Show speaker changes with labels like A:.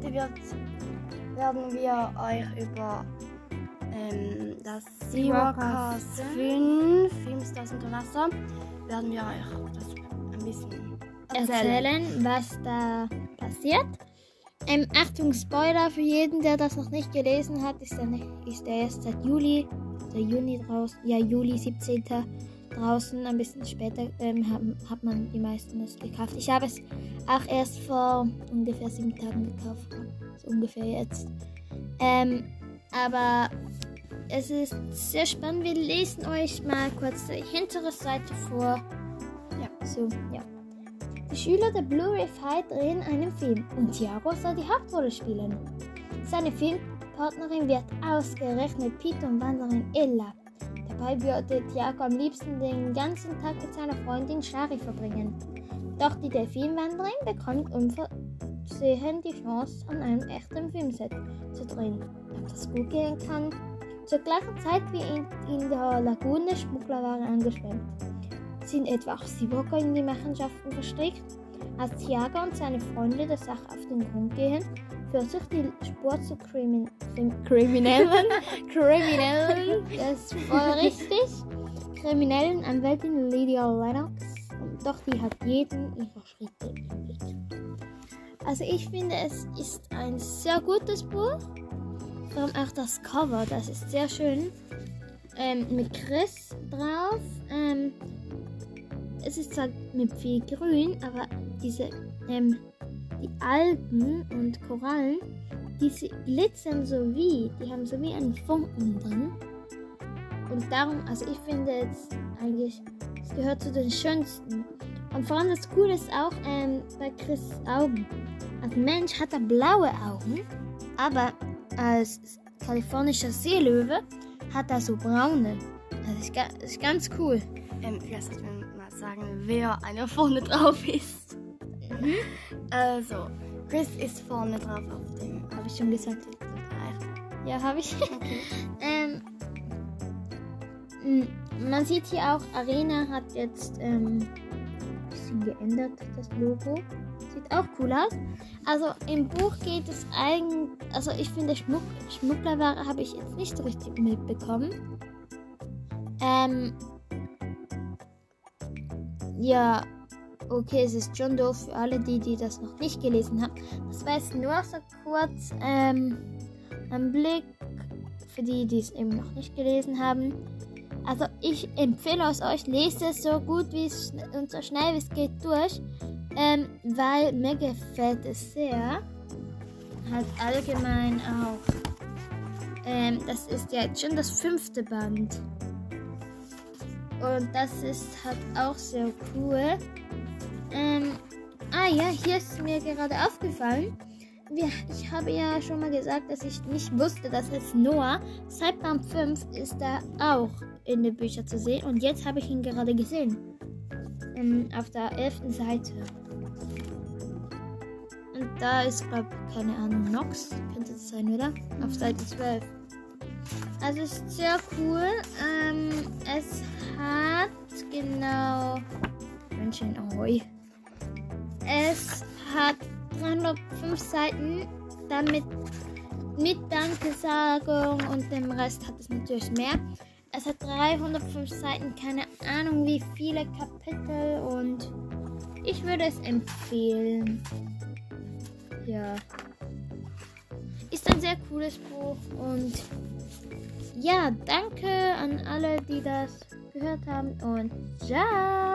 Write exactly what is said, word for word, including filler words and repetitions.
A: heute wird, werden wir euch über ähm, das SeaWalkers fünf, Filmstars unter Wasser, werden wir euch das ein bisschen erzählen,
B: erzählen was da passiert. Ähm, Achtung, Spoiler für jeden, der das noch nicht gelesen hat, ist der, ist der erst seit Juli, der Juni draußen, ja Juli siebzehnten draußen, ein bisschen später ähm, haben, hat man die meisten es gekauft. Ich habe es auch erst vor ungefähr sieben Tagen gekauft, so ungefähr jetzt. Ähm, aber es ist sehr spannend, wir lesen euch mal kurz die hintere Seite vor. Ja, so, ja. Die Schüler der Blue Reef High drehen einen Film und Thiago soll die Hauptrolle spielen. Seine Filmpartnerin wird ausgerechnet Python-Wanderin Ella. Dabei würde Thiago am liebsten den ganzen Tag mit seiner Freundin Shari verbringen. Doch die Delfinwanderin bekommt unversehen die Chance, an einem echten Filmset zu drehen. Ob das gut gehen kann? Zur gleichen Zeit wie in, in der Lagune Schmugglerware angeschwemmt. Sind etwa auch SeaWalker in die Machenschaften verstrickt? Als Thiago und seine Freunde der Sache auf den Grund gehen, führt sich die Spur zu Krimin Krim Kriminellen, Kriminellen, das ist voll richtig, kriminellen Anwältin Lydia Lennox, doch die hat jeden ihrer Schritte im Blick. Also ich finde, es ist ein sehr gutes Buch, vor allem auch das Cover, das ist sehr schön, ähm, mit Chris drauf, ähm, es ist zwar mit viel Grün, aber diese, ähm, die Algen und Korallen, die glitzern so wie, die haben so wie einen Funken drin. Und darum, also ich finde jetzt eigentlich, es gehört zu den schönsten. Und vor allem das Coole ist auch ähm, bei Chris' Augen. Als Mensch hat er blaue Augen, aber als kalifornischer Seelöwe hat er so braune. Das ist, das ist ganz cool.
A: Ähm, vielleicht sollten wir mal sagen, wer einer vorne drauf ist.
B: Mhm.
A: Also, Chris ist vorne drauf auf dem.
B: Habe ich schon gesagt? Ja, habe ich.
A: Okay.
B: ähm, m- man sieht hier auch, Arena hat jetzt ähm, ein bisschen geändert, das Logo. Sieht auch cool aus. Also im Buch geht es eigentlich, also ich finde Schmuck, Schmugglerware habe ich jetzt nicht so richtig mitbekommen. Ähm, ja, okay, es ist schon doof für alle, die, die das noch nicht gelesen haben. Das war jetzt nur so kurz ähm, ein Blick für die, die es eben noch nicht gelesen haben. Also ich empfehle es euch, lest es so gut wie es und so schnell wie es geht durch, ähm, weil mir gefällt es sehr. Halt allgemein auch. Ähm, das ist ja jetzt schon das fünfte Band. Und das ist halt auch sehr cool. Ähm, ah ja, hier ist mir gerade aufgefallen. Wir, ich habe ja schon mal gesagt, dass ich nicht wusste, dass es Noah, seit Band fünf ist er auch in den Büchern zu sehen. Und jetzt habe ich ihn gerade gesehen. Ähm, auf der elften Seite. Und da ist, glaube ich, keine Ahnung, Nox. Könnte es sein, oder? Auf Seite zwölf. Also es ist sehr cool. Ähm, es hat genau... Menschen, ahoi. Es hat dreihundertfünf Seiten, damit mit Dankesagung und dem Rest hat es natürlich mehr. Es hat dreihundertfünf Seiten, keine Ahnung wie viele Kapitel und ich würde es empfehlen. Ja. Ist ein sehr cooles Buch und ja, danke an alle, die das gehört haben und ciao!